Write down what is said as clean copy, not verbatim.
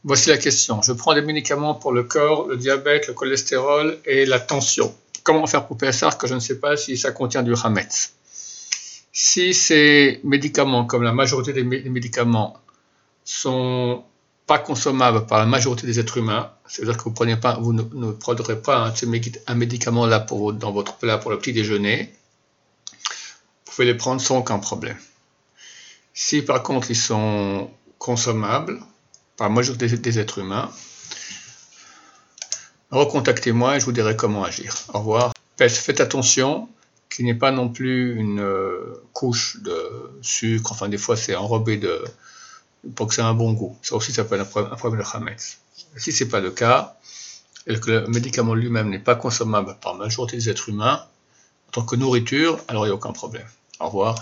Voici la question. Je prends des médicaments pour le corps, le diabète, le cholestérol et la tension. Comment faire pour savoir que je ne sais pas si ça contient du hametz? Si ces médicaments, comme la majorité des médicaments, sont pas consommables par la majorité des êtres humains, c'est-à-dire que vous ne prendrez pas un médicament là dans votre plat pour le petit déjeuner, vous pouvez les prendre sans aucun problème. Si par contre ils sont consommables par la majorité des êtres humains, recontactez-moi et je vous dirai comment agir. Au revoir. Faites attention qu'il n'y ait pas non plus une couche de sucre, enfin des fois c'est enrobé pour que ça ait un bon goût. Ça aussi ça peut être un problème de hametz. Si ce n'est pas le cas, et que le médicament lui-même n'est pas consommable par la majorité des êtres humains, en tant que nourriture, alors il n'y a aucun problème. Au revoir.